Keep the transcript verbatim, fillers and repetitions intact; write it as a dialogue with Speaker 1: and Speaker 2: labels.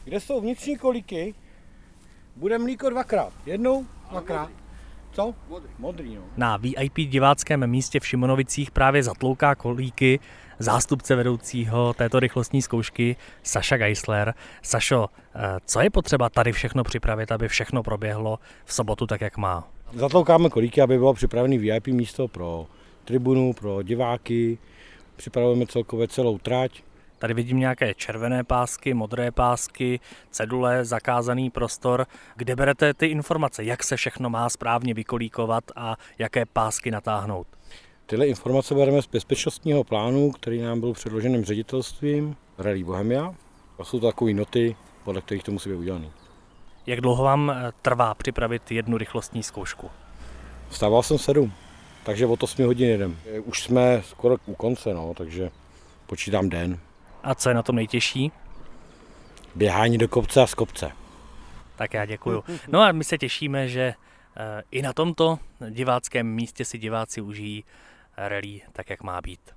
Speaker 1: Kde jsou vnitřní kolíky, bude mlíko dvakrát. Jednou, dvakrát. Co?
Speaker 2: Modrý.
Speaker 1: Modrý, no.
Speaker 3: Na V I P diváckém místě v Šimonovicích právě zatlouká kolíky zástupce vedoucího této rychlostní zkoušky Saša Geisler. Sašo, co je potřeba tady všechno připravit, aby všechno proběhlo v sobotu tak, jak má?
Speaker 1: Zatloukáme kolíky, aby bylo připravené V I P místo pro tribunu, pro diváky. Připravujeme celkově celou trať.
Speaker 3: Tady vidím nějaké červené pásky, modré pásky, cedule, zakázaný prostor. Kde berete ty informace, jak se všechno má správně vykolíkovat a jaké pásky natáhnout?
Speaker 1: Tyhle informace bereme z bezpečnostního plánu, který nám byl předloženým ředitelstvím Rally Bohemia. A jsou to takové noty, podle kterých to musí být udělané.
Speaker 3: Jak dlouho vám trvá připravit jednu rychlostní zkoušku?
Speaker 1: Vstával jsem sedm, takže od osmi hodin jedem. Už jsme skoro u konce, no, takže počítám den.
Speaker 3: A co je na tom nejtěžší?
Speaker 1: Běhání do kopce a z kopce.
Speaker 3: Tak já děkuju. No a my se těšíme, že i na tomto diváckém místě si diváci užijí rally tak, jak má být.